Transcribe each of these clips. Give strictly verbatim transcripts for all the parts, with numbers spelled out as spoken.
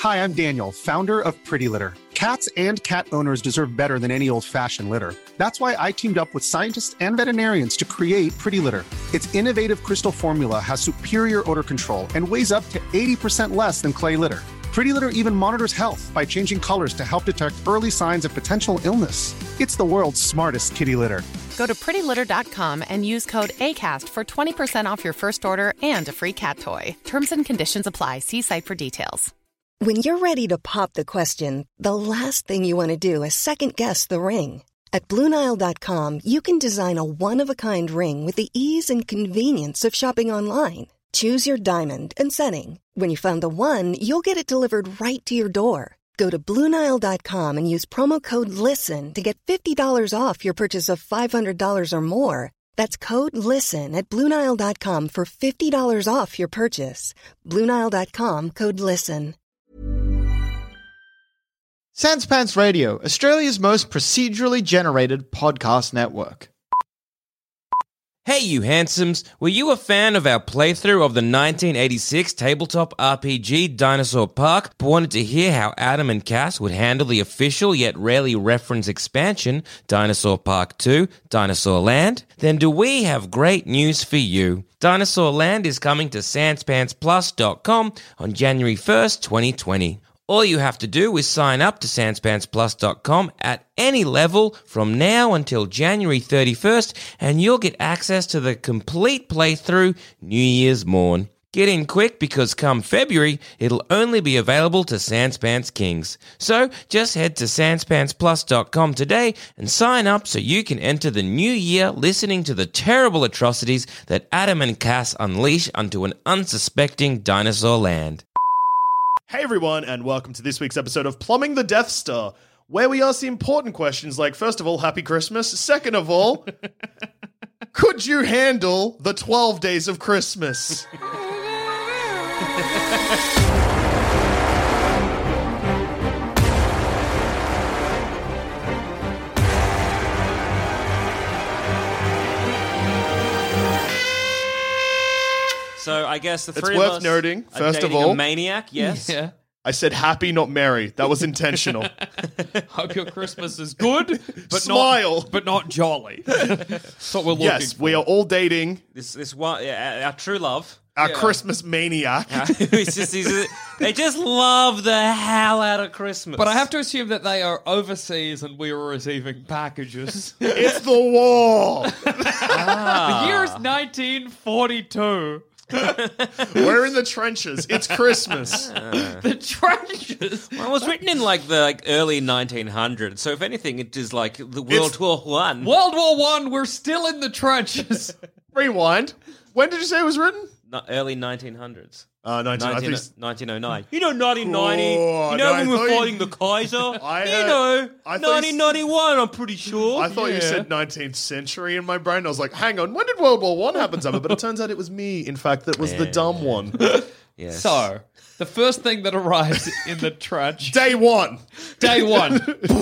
Hi, I'm Daniel, founder of Pretty Litter. Cats and cat owners deserve better than any old-fashioned litter. That's why I teamed up with scientists and veterinarians to create Pretty Litter. Its innovative crystal formula has superior odor control and weighs up to eighty percent less than clay litter. Pretty Litter even monitors health by changing colors to help detect early signs of potential illness. It's the world's smartest kitty litter. Go to pretty litter dot com and use code ACAST for twenty percent off your first order and a free cat toy. Terms and conditions apply. See site for details. When you're ready to pop the question, the last thing you want to do is second-guess the ring. At Blue Nile dot com, you can design a one-of-a-kind ring with the ease and convenience of shopping online. Choose your diamond and setting. When you find the one, you'll get it delivered right to your door. Go to Blue Nile dot com and use promo code LISTEN to get fifty dollars off your purchase of five hundred dollars or more. That's code LISTEN at Blue Nile dot com for fifty dollars off your purchase. Blue Nile dot com, code LISTEN. Sans Pants Radio, Australia's most procedurally generated podcast network. Hey you handsomes, were you a fan of our playthrough of the nineteen eighty-six tabletop R P G Dinosaur Park, but wanted to hear how Adam and Cass would handle the official yet rarely referenced expansion, Dinosaur Park two, Dinosaur Land? Then do we have great news for you. Dinosaur Land is coming to sans pants plus dot com on January first, twenty twenty. All you have to do is sign up to sans pants plus dot com at any level from now until January thirty-first, and you'll get access to the complete playthrough New Year's morn. Get in quick because come February, it'll only be available to Sans Pants Kings. So just head to sans pants plus dot com today and sign up so you can enter the new year listening to the terrible atrocities that Adam and Cass unleash onto an unsuspecting dinosaur land. Hey everyone, and welcome to this week's episode of Plumbing the Death Star, where we ask the important questions like, first of all, Happy Christmas. Second of all, could you handle the twelve days of Christmas? So I guess the It's three worth of us noting, are first of dating all- a maniac, yes. Yeah. I said happy, not merry. That was intentional. Hope your Christmas is good, but Smile. not but not jolly. That's what we're looking Yes, for. we are all dating This this one, yeah, our true love. our Yeah. Christmas maniac. It's just, he's- they just love the hell out of Christmas. But I have to assume that they are overseas and we are receiving packages. It's the war. The year is nineteen forty-two. We're in the trenches. It's Christmas. The trenches. Well, it was written in like the like early nineteen hundreds, so if anything, it is like the World It's- War One. World War One, we're still in the trenches. Rewind. When did you say it was written? No, early nineteen hundreds. Uh, nineteen, I think it's- nineteen oh nine. You know nineteen ninety? Oh, you know no, when I we thought were you- fighting the Kaiser? I, you uh, know, I thought you s- nineteen ninety-one, I'm pretty sure. I thought you Yeah. said nineteenth century in my brain. I was like, hang on, when did World War One happen, Summer? But it turns out it was me, in fact, that was the dumb one. Yes. So, the first thing that arrives in the trench, Day one. day one.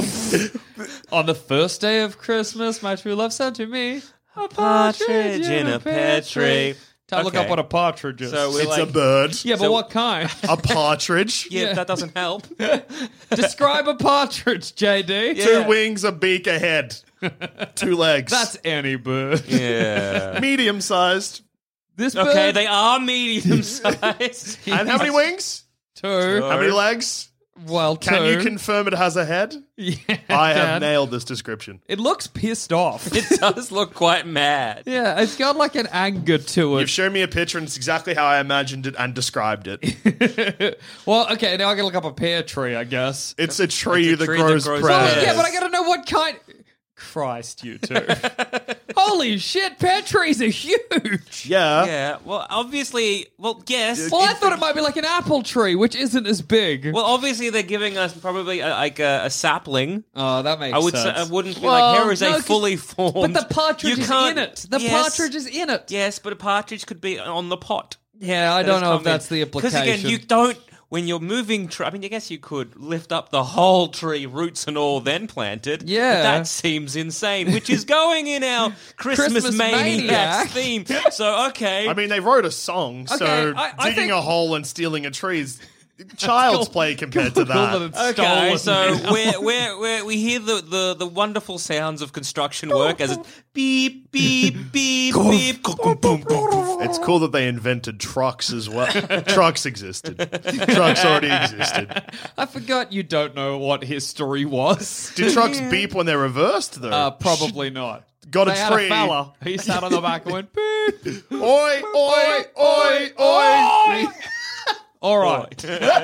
On the first day of Christmas, my true love sent to me a partridge in a pear tree. Time to look Okay. up what a partridge is. So we're It's like, a bird. yeah, but so- what kind? A partridge. yeah, yeah. that doesn't help. Describe a partridge, J D. Two wings, a beak, a head. Two legs. That's any bird. Yeah. medium-sized. This bird, Okay, they are medium sized. And how many wings? two. How many legs? Well, two. Can you confirm it has a head? Yeah, I have can. nailed this description. It looks pissed off. It does look quite mad. Yeah, it's got like an anger to You've it. shown me a picture and it's exactly how I imagined it and described it. Well, okay, now I gotta look up a pear tree, I guess. It's a tree, It's a that, tree that grows grows pears. pears. Yeah, but I gotta know what kind. Christ, you two. Holy shit, pear trees are huge. Yeah. Yeah, well, obviously, well, yes. Well, I thought it might be like an apple tree, which isn't as big. Well, obviously, they're giving us probably a, like a, a sapling. Oh, that makes I would sense. say, I wouldn't be Well, like, here is no, a 'cause- fully formed. But the partridge You is can't- in it. The yes, partridge is in it. Yes, but a partridge could be on the pot. Yeah, I don't know if that's the Because implication. again, you don't. When you're moving, tr- I mean, I guess you could lift up the whole tree, roots and all, then plant it. Yeah. But that seems insane, which is going in our Christmas, Christmas Maniacs Maniac. theme. So, okay. I mean, they wrote a song, so Okay, I- I digging think- a hole and stealing a tree is child's play compared to Cool that that. it's Okay, stolen so now. we're, we're, we're, we hear the, the, the wonderful sounds of construction work as it beep, beep, beep, beep. It's cool that they invented trucks as well. Trucks existed. Trucks already existed. I forgot you don't know what history was. Did trucks beep when they're reversed, though? Uh, probably not. Got a they had tree. a fella. He sat on the back and went, beep. Oi, oi, oi, oi. All right.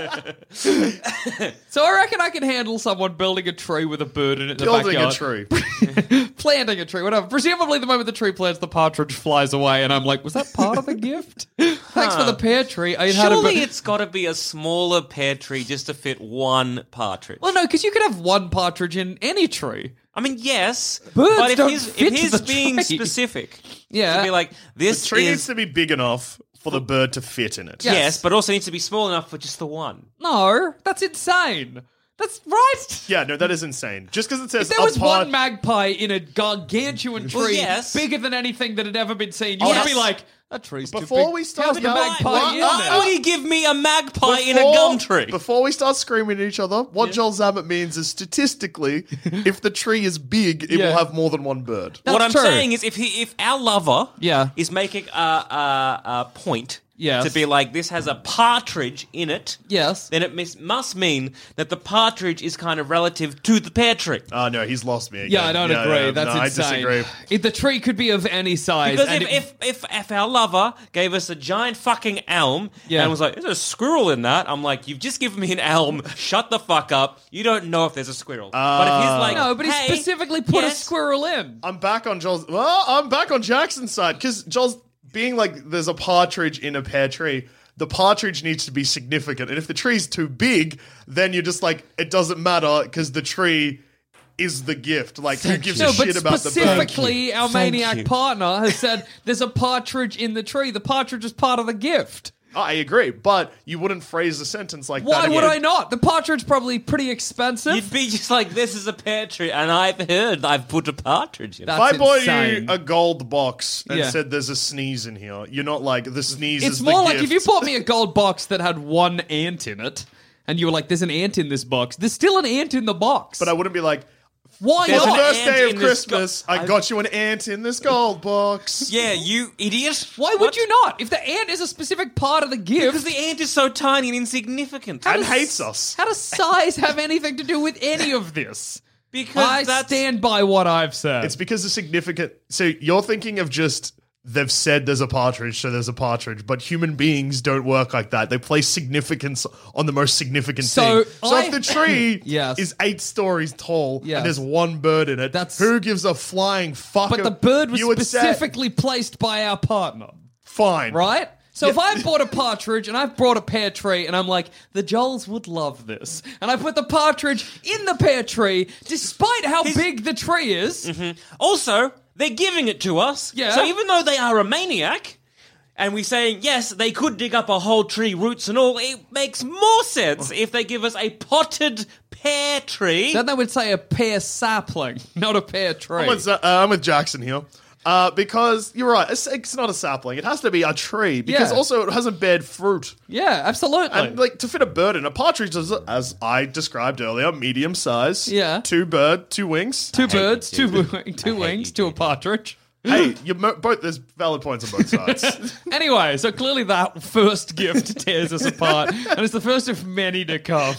So I reckon I can handle someone building a tree with a bird in it in the Building a backyard. tree. Planting a tree, whatever. Presumably the moment the tree plants, the partridge flies away, and I'm like, was that part of the gift? Thanks for the pear tree. I had a Surely bir- it's got to be a smaller pear tree just to fit one partridge. Well, no, because you could have one partridge in any tree. I mean, yes, Birds but if don't he's, fit if he's the being tree. specific, Yeah. to be like, this The tree is... needs to be big enough for the bird to fit in it. Yeah. Yes, but also needs to be small enough for just the one. No, that's insane. That's right. Yeah, no, that is insane. Just because it says If there was a part- one magpie in a gargantuan tree, Well, yes. bigger than anything that had ever been seen, you Yes. would be like, that tree's too Before big. we start How's the going- magpie What? in Uh, there? Why would he give me a magpie in a Before- gum tree? Before we start screaming at each other, what Joel Zammett means is statistically, if the tree is big, it Yeah. will have more than one bird. That's what I'm true. saying is, if he, if our lover, Yeah. is making a, a, a point, Yes. to be like, this has a partridge in it, Yes. then it mis- must mean that the partridge is kind of relative to the pear tree. Oh, no, he's lost me again. Yeah, I don't agree. yeah, That's no, insane. I disagree. If the tree could be of any size. Because and if, it- if, if, if our lover gave us a giant fucking elm Yeah. and was like, there's a squirrel in that, I'm like, you've just given me an elm, shut the fuck up, you don't know if there's a squirrel. but if he's like, no, but he hey, specifically put yes, a squirrel in. I'm back on Joel's. Well, I'm back on Jackson's side because Joel's being like, there's a partridge in a pear tree. The partridge needs to be significant, and if the tree's too big, then you're just like, it doesn't matter because the tree is the gift. Like, who gives No, a but shit about the bird? specifically, our Thank maniac you. partner has said there's a partridge in the tree. The partridge is part of the gift. I agree, but you wouldn't phrase a sentence like Why that. would again. I not? The partridge probably pretty expensive. You'd be just like, this is a pear tree, and I've heard I've put a partridge in it. That's If I bought insane. you a gold box and Yeah. said there's a sneeze in here, you're not like, the sneeze It's is more the like gift. if you bought me a gold box that had one ant in it, and you were like, "There's an ant in this box." There's still an ant in the box. But I wouldn't be like, Why There's the an not? first ant day of in this go- Christmas, I got you an ant in this gold box. Yeah, you idiot. Why would What? you not? If the ant is a specific part of the gift, Because the ant is so tiny and insignificant. And does- hates us. how does size have anything to do with any of this? Because I that's... stand by what I've said. It's because the significant. So you're thinking of just they've said there's a partridge, so there's a partridge. But human beings don't work like that. They place significance on the most significant So thing. So I- if the tree Yes. is eight stories tall Yes. and there's one bird in it, That's- who gives a flying fuck? but if- the bird was you would say- specifically placed by our partner, fine, right? So if I bought a partridge and I've brought a pear tree and I'm like, the Joels would love this, and I put the partridge in the pear tree, despite how big the tree is, Also, they're giving it to us. Yeah. So even though they are a maniac, and we're saying, yes, they could dig up a whole tree, roots and all, it makes more sense if they give us a potted pear tree. then they would say a pear sapling, not a pear tree. I'm with, uh, I'm with Jackson here. Uh, because you're right, it's, it's not a sapling. It has to be a tree because Yeah. also it hasn't bared fruit. Yeah, absolutely. And like to fit a bird in, a partridge is, as I described earlier, medium size. Yeah. Two bird, two wings. two birds, you, two dude. two wings, to a partridge. Hey, you mo- both. There's valid points on both sides. Anyway, so clearly that first gift tears us apart, and it's the first of many to come.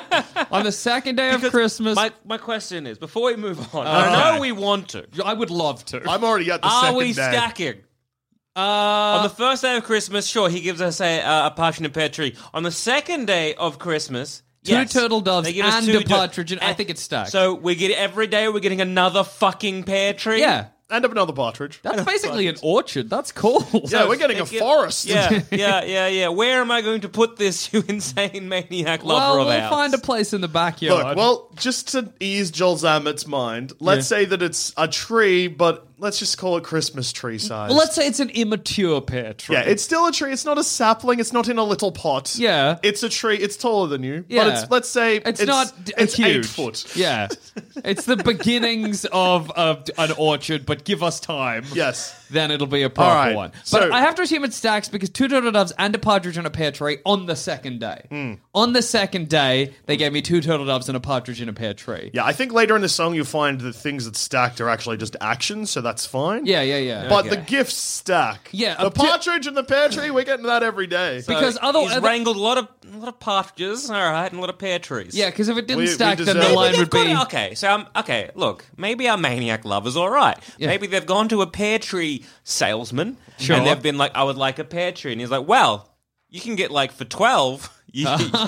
On the second day of Because Christmas, My, my question is, before we move on, Okay. I know we want to. I would love to. I'm already at the Are second we day. stacking? Uh, On the first day of Christmas, sure, he gives us a, uh, a partridge and pear tree. On the second day of Christmas, Two yes, turtle doves they give us and two a partridge, and I think it's stacked. So we get every day we're getting another fucking pear tree. yeah, And of another partridge. that's basically an orchard. That's cool. Yeah, we're getting a They give- forest. Yeah, yeah, yeah, yeah. Where am I going to put this, you insane maniac lover Well, of we'll ours? find a place in the backyard. Look, well, just to ease Joel Zammett's mind, let's Yeah. say that it's a tree, but let's just call it Christmas tree size. Well, let's say it's an immature pear tree. Yeah, it's still a tree. It's not a sapling. It's not in a little pot. Yeah. It's a tree. It's taller than you. Yeah. But it's, let's say It's, it's not d- it's huge. eight foot. Yeah. It's the beginnings of, of an orchard, but give us time. Yes. Then it'll be a proper All right, one. But so- I have to assume it stacks because two turtle doves and a partridge in a pear tree on the second day. Hmm. On the second day, they gave me two turtle doves and a partridge in a pear tree. Yeah, I think later in the song you'll find that things that stacked are actually just actions, so that's fine. Yeah, yeah, yeah. But Okay. the gifts stack. Yeah, The up to- partridge and the pear tree, we're getting that every day. Because So other- he's other- wrangled a lot of a lot of partridges, all right, and a lot of pear trees. Yeah, because if it didn't We- we stack, then the deserve- line Maybe would they've be... got- okay, so um, okay, look, maybe our maniac lover's all right. Yeah. Maybe they've gone to a pear tree salesman, Sure. and they've been like, "I would like a pear tree," and he's like, "Well, you can get like for twelve, you,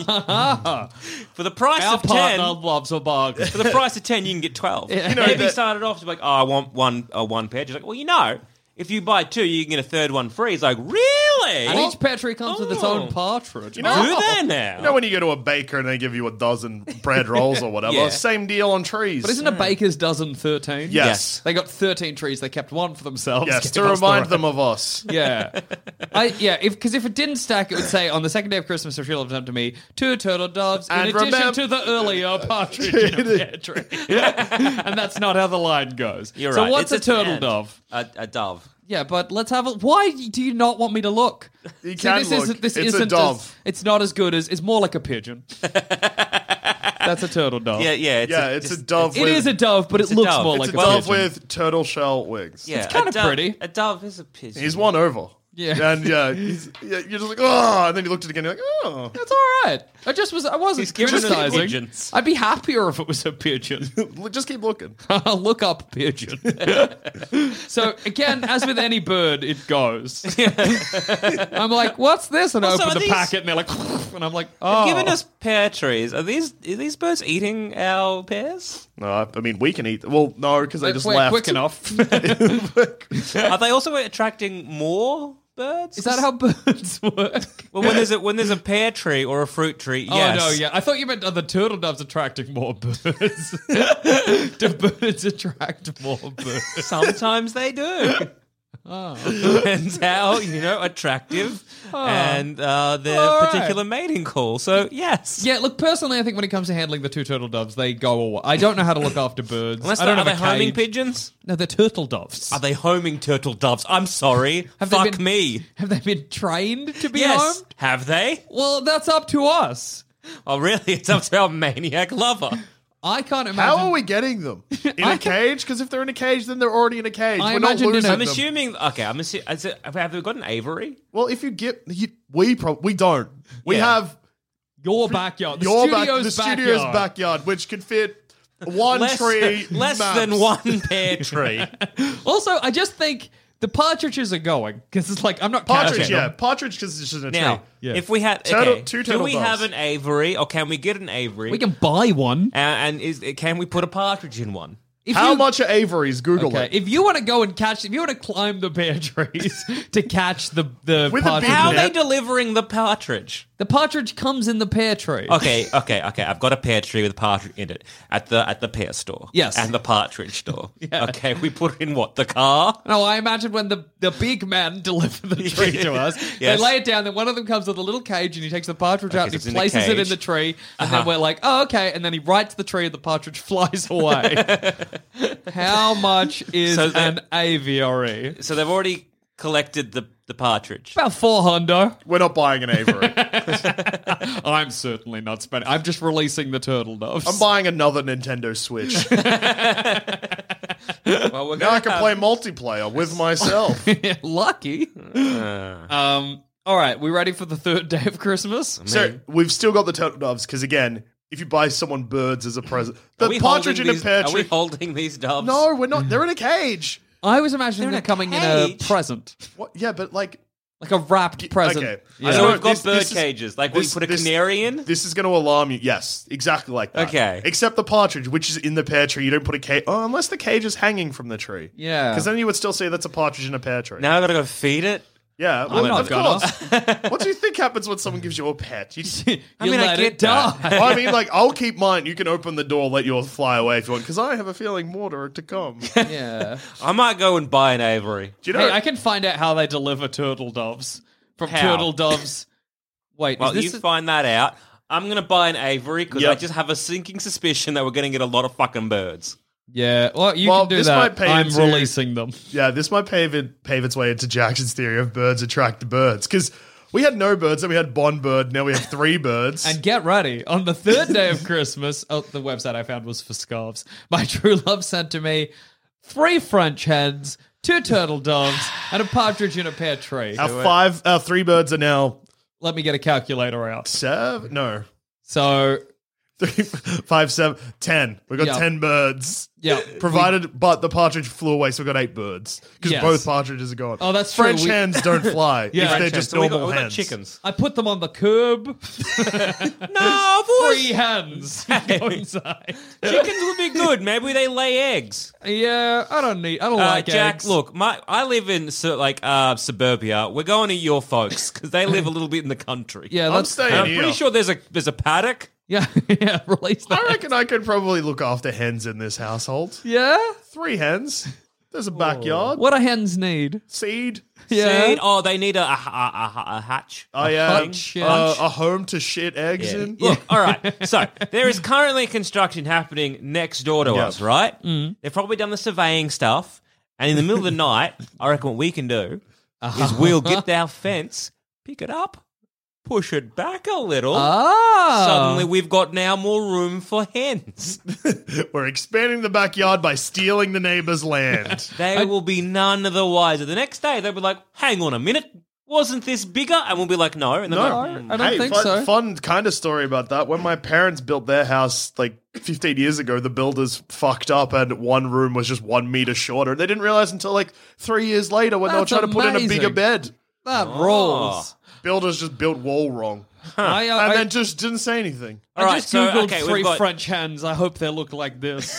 for the price Our of ten." partner loves a bargain. For the price of ten, you can get twelve. Yeah. You know, Maybe he that- started off to like, oh, I want one, uh, one pear. He's like, well, you know, if you buy two, you can get a third one free. He's like, really? And each pear tree comes with its Oh. own partridge. You know- Do they now? You know when you go to a baker and they give you a dozen bread rolls or whatever? Yeah. Same deal on trees. But isn't a baker's dozen thirteen? Yes. They got thirteen trees. They kept one for themselves. Yes, Gave to us the remind rest. them of us. Yeah, I yeah. If because if it didn't stack, it would say on the second day of Christmas, she'll have sent to me two turtle doves And in addition remem- to the earlier partridge in a pear tree. And that's not how the line goes. You're so right. what's It's a turtle and. dove? A, a dove. Yeah, but let's have a. Why do you not want me to look? You See, can this look. Isn't, this It's a isn't dove. As, it's not as good as. It's more like a pigeon. That's a turtle dove. Yeah, yeah. It's Yeah, a, it's a just- dove It with- is a dove, but it a looks dove. more It's like It's a, a dove pigeon. with turtle shell wings. Yeah, It's kinda a dove- pretty. A dove is a pigeon. He's one over. Yeah. And yeah, he's, yeah, you're just like, oh, and then you looked at it again, you're like, oh. That's all right. I just was. I wasn't He's giving us criticizing. pigeons. I'd be happier if it was a pigeon. Just keep looking. I'll look up pigeon. So again, as with any bird, it goes. I'm like, what's this? And I Also, open are the these- packet, and they're like, and I'm like, oh. Giving us pear trees. Are these are these birds eating our pears? No, I I mean, we can eat. Well, no, because they If just we're left. quick enough. Are they also attracting more birds? Is that how birds work? Well, when there's a when there's a pear tree or a fruit tree, yes. Oh no, yeah. I thought you meant are the turtle doves attracting more birds. Do birds attract more birds? Sometimes they do. Oh. Depends how, you know, attractive and uh, their All right. particular mating call. So, yes. Yeah, look, personally, I think when it comes to handling the two turtle doves, they go away. I don't know how to look after birds. Unless I they, don't are have they a homing cage. pigeons? No, they're turtle doves. Are they homing turtle doves? I'm sorry. Have they Fuck been- me. Have they been trained to be Yes. homed? Have they? Well, that's up to us. Oh, really? It's up to our maniac lover. I can't imagine. How are we getting them? In I a can- cage? Because if they're in a cage, then they're already in a cage. I We're not imagined in losing a- I'm them. assuming. Okay, I'm assuming. Have they got an aviary? Well, if you get, you, we pro- we don't. We Yeah. have Your backyard. The your back, studio's the studio's backyard. backyard, which can fit one less tree, less max. than one pear tree. Also, I just think the partridges are going because it's like I'm not Partridge, catching yeah, them. partridge because it's just a Now, tree. Yeah. if we had Turtle- okay, two do turtle we doves. have an aviary, or can we get an aviary? We can buy one. And, and is can we put a partridge in one? If How you- much are Averys? Google Okay, it. if you want to go and catch, if you want to climb the pear trees to catch the the With a partridge, big How are net. they delivering the partridge? the partridge comes in the pear tree. Okay, okay, okay. I've got a pear tree with a partridge in it at the at the pear store. Yes. and the partridge store. Yeah. Okay, we put it in what, the car? No, I imagine when the, the big men deliver the tree to us, Yes. they lay it down, then one of them comes with a little cage and he takes the partridge out Okay, and so he it's in a places it in cage. the tree, and Uh-huh. then we're like, oh, okay, and then he rights the tree and the partridge flies away. How much is So the- an aviary? So they've already collected the, the partridge. About four hundo. We're not buying an Avery. I'm certainly not spending. I'm just releasing the turtle doves. I'm buying another Nintendo Switch. Well, we're Now I gonna can have- play multiplayer with myself. Lucky. Um. All right, we ready for the third day of Christmas? So we've still got the turtle doves because again, if you buy someone birds as a present, Are the we partridge in holding a these- pear Are we tree. holding these doves? No, we're not. They're in a cage. I was imagining They're in them a coming in a cage. present, What? Yeah, but like like a wrapped present. okay. Yeah. So So we've got this- bird this is- cages. Like, we this- put a this- canary in? This is going to alarm you. Yes, exactly like that. Okay. Except the partridge, which is in the pear tree, you don't put a cage. Oh, unless the cage is hanging from the tree. Yeah. Because then you would still say that's a partridge in a pear tree. Now I've got to go feed it? Yeah, well, not of gonna. course. What do you think happens when someone gives you a pet? You just, You I mean, I let get it die. well, I mean, like, I'll keep mine. You can open the door, let yours fly away if you want, because I have a feeling more are to come. Yeah. I might go and buy an Avery. Do you know? Hey, I can find out how they deliver turtle doves from How? turtle doves. Wait, Well, is you this a- find that out. I'm going to buy an Avery because Yep. I just have a sinking suspicion that we're going to get a lot of fucking birds. Yeah, well, you Well, can do this that. might pay I'm into- releasing them. Yeah, this might pave it pave its way into Jackson's theory of birds attract birds, because we had no birds, then we had Bond bird, now we have three birds. And get ready. On the third day of Christmas, oh, the website I found was for scarves. My true love sent to me three French hens, two turtle doves, and a partridge in a pear tree. our five, our three birds are now Let me get a calculator out. seven. No, So, three, five, seven, ten. We got Yeah. ten birds. yeah. Provided, but the partridge flew away, so we got eight birds because Yes. both partridges are gone. Oh, that's true. French We- hens don't fly. Yeah. if they're French just So we normal got, we got hens. chickens. I put them on the curb. No, boys. Three hens. Go inside. Chickens would be good. Maybe they lay eggs. Yeah, I don't need. I don't Uh, like Jack, eggs. look, my I live in su- like uh, suburbia. We're going to your folks because they live a little bit in the country. Yeah, I'm that's staying And I'm here. pretty sure there's a there's a paddock. yeah, yeah. Release that. I reckon I could probably look after hens in this household. Yeah. Three hens. There's a backyard. What do hens need? Seed. Yeah. Seed. Oh, they need a a, a, a, a hatch. I am hutch, uh, yeah. a home to shit eggs in. Look, all right. So there is currently construction happening next door to Yep. us, right? Mm. They've probably done the surveying stuff, and in the middle of the night, I reckon what we can do is we'll get our fence, pick it up, push it back a little. Ah. Suddenly, we've got now more room for hens. We're expanding the backyard by stealing the neighbor's land. They will be none the wiser. The next day, they'll be like, "Hang on a minute, wasn't this bigger?" And we'll be like, "No." And they'll No, go, "Hmm." I don't hey, think fun, so. Fun kind of story about that. When my parents built their house like fifteen years ago, the builders fucked up and one room was just one meter shorter. They didn't realize until like three years later when That's they were trying to put in a amazing. bigger bed. That Oh. rolls. Builders just built wall wrong. I, uh, And I, then just didn't say anything. I All right, just so, googled okay, we've three got- French hens. I hope they look like this.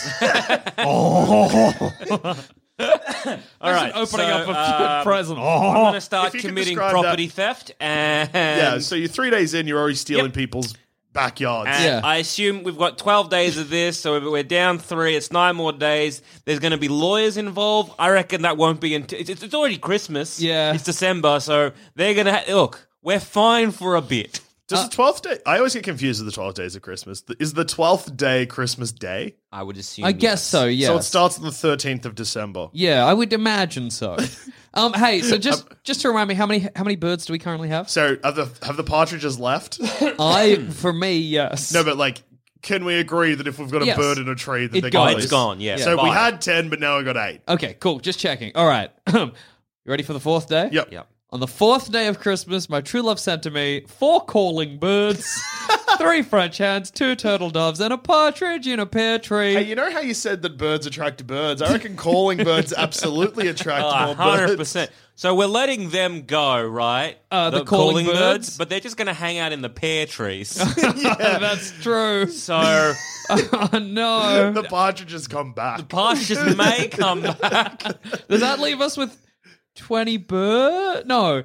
All right, opening so, up a um, present. I'm going to start If you could committing describe property that- theft, and Yeah, so you're three days in, you're already stealing Yep. people's backyards. And Yeah. I assume we've got twelve days of this, so we're down three. It's nine more days. There's going to be lawyers involved. I reckon that won't be until it's, it's already Christmas. Yeah. it's December, so they're going to ha- look. We're fine for a bit. Does the twelfth day? I always get confused with the twelve days of Christmas. Is the twelfth day Christmas Day? I would assume. I guess yes. so, yeah. So it starts on the thirteenth of December. Yeah, I would imagine so. um, hey, so just just to remind me, how many how many birds do we currently have? So have the have the partridges left? I, for me, yes. No, but like, can we agree that if we've got a Yes. bird in a tree, that It they're goes. gone? Oh, it's gone. Yeah. So we Bye. had ten, but now we got eight. Okay, cool. Just checking. All right. You ready for the fourth day? Yep. Yep. On the fourth day of Christmas, my true love sent to me four calling birds, three French hens, two turtle doves, and a partridge in a pear tree. Hey, you know how you said that birds attract birds? I reckon calling birds absolutely attract Oh, more one hundred birds. percent. So we're letting them go, right? Uh, the calling birds? but they're just going to hang out in the pear trees. That's true. So Oh, no. The partridges come back. partridges may come back. Does that leave us with twenty birds? No.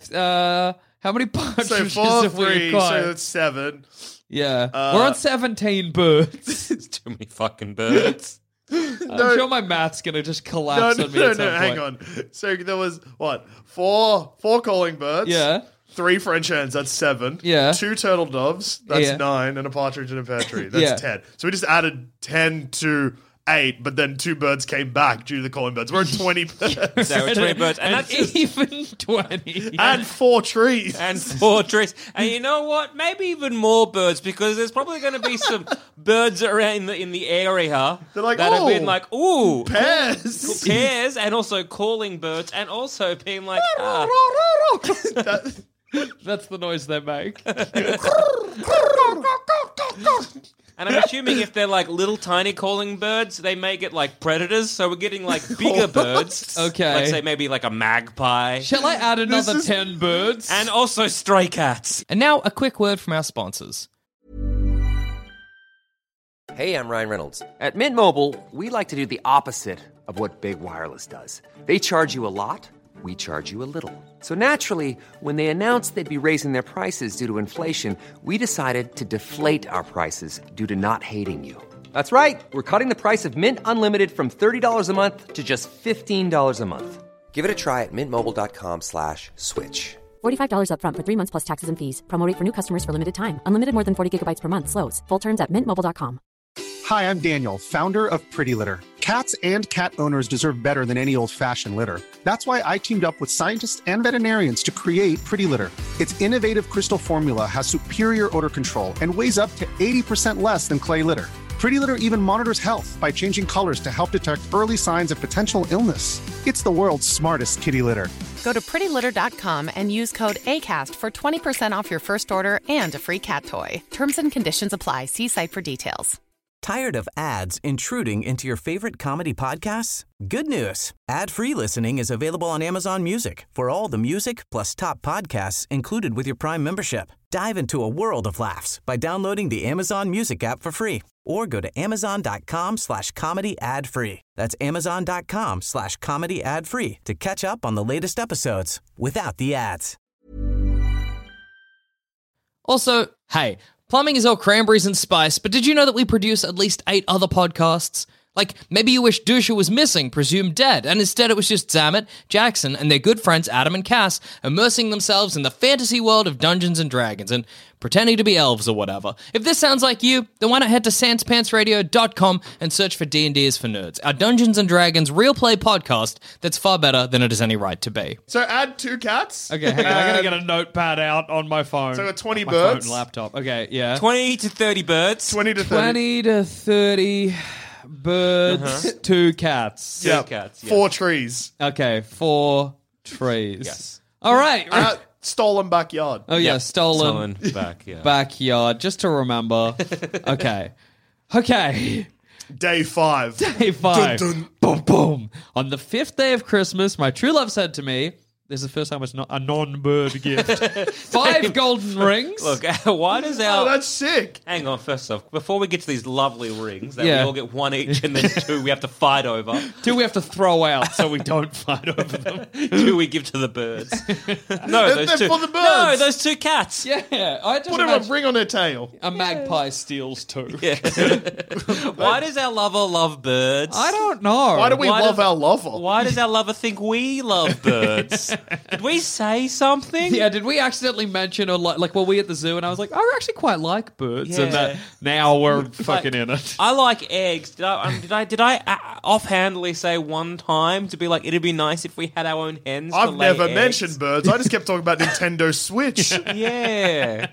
Uh, how many So partridges four, have we three, so acquired? that's seven. Yeah. Uh, We're on seventeen birds. It's too many fucking birds. I'm sure my math's going to just No, collapse no, on me no, at no, some hang point. on. So there was, what, four four calling birds? Yeah. Three French hens, that's seven. Yeah. Two turtle doves, that's Yeah. nine. And a partridge in a pear tree, that's Yeah. ten. So we just added ten to eight, but then two birds came back due to the calling birds. We're at twenty birds. So we're twenty birds, and And that's just even twenty. And four trees. and four trees. And you know what? Maybe even more birds, because there's probably going to be some birds around in the in the area They're like, that have been "Oh, like, ooh, Pears. pairs, and also calling birds, and also being like, ah. That- That's the noise they make. And I'm assuming if they're like little tiny calling birds, they may get like predators. So we're getting like bigger birds. Okay. Like say maybe like a magpie. Shall I add another is- ten birds? And also stray cats. And now a quick word from our sponsors. Hey, I'm Ryan Reynolds. At Mint Mobile, we like to do the opposite of what Big Wireless does. They charge you a lot, we charge you a little. So naturally, when they announced they'd be raising their prices due to inflation, we decided to deflate our prices due to not hating you. That's right. We're cutting the price of Mint Unlimited from thirty dollars a month to just fifteen dollars a month. Give it a try at mintmobile.com slash switch. forty-five dollars up front for three months plus taxes and fees. Promo rate for new customers for limited time. Unlimited more than forty gigabytes per month. Slows full terms at mint mobile dot com. Hi, I'm Daniel, founder of Pretty Litter. Cats and cat owners deserve better than any old-fashioned litter. That's why I teamed up with scientists and veterinarians to create Pretty Litter. Its innovative crystal formula has superior odor control and weighs up to eighty percent less than clay litter. Pretty Litter even monitors health by changing colors to help detect early signs of potential illness. It's the world's smartest kitty litter. Go to pretty litter dot com and use code ACAST for twenty percent off your first order and a free cat toy. Terms and conditions apply. See site for details. Tired of ads intruding into your favorite comedy podcasts? Good news. Ad-free listening is available on Amazon Music for all the music plus top podcasts included with your Prime membership. Dive into a world of laughs by downloading the Amazon Music app for free or go to amazon.com slash comedy ad free. That's amazon.com slash comedy ad free to catch up on the latest episodes without the ads. Also, hey, plumbing is all cranberries and spice, but did you know that we produce at least eight other podcasts? Like, maybe you wish Dusha was missing, presumed dead, and instead it was just Zamet, Jackson, and their good friends Adam and Cass immersing themselves in the fantasy world of Dungeons and Dragons and pretending to be elves or whatever. If this sounds like you, then why not head to sans pants radio dot com and search for D and D is for Nerds, our Dungeons and Dragons real play podcast that's far better than it has any right to be. So add two cats. Okay, hang on, I gotta get a notepad out on my phone. So got twenty my birds. Phone, laptop. Okay, yeah. twenty to thirty birds. twenty to thirty. twenty to thirty birds, Uh-huh. two cats. Two Yep. cats. Yeah. Four trees. Okay, four trees. Yes. All right. Uh, stolen backyard. oh, yeah, Yep. stolen, Stolen back, yeah. backyard, just to remember. Okay. Okay. Day five. Day five. Dun, Boom, boom. On the fifth day of Christmas, my true love said to me, this is the first time it's not a non-bird gift. Five golden rings. Look, why does Oh, our... that's sick. Hang on, first off, before we get to these lovely rings that Yeah. we all get one each and then two we have to fight over, Two we have to throw out so we don't fight over them. two we give to the birds. No, those They're two. for the birds. No, those two cats. Yeah, I just Put him a imagine ring on their tail. a magpie steals two. Yeah. Why does our lover love birds? I don't know. Why do we Why love does- our lover? Why does our lover think we love birds? Did we say something? Yeah, did we accidentally mention or like, like were we at the zoo and I was like, oh, I actually quite like birds, and Yeah. that now we're fucking in it. I like eggs. Did I? Um, did I? Did I uh, offhandedly say one time to be like, it'd be nice if we had our own hens? to I've lay never eggs? mentioned birds. I just kept talking about Nintendo Switch. Yeah.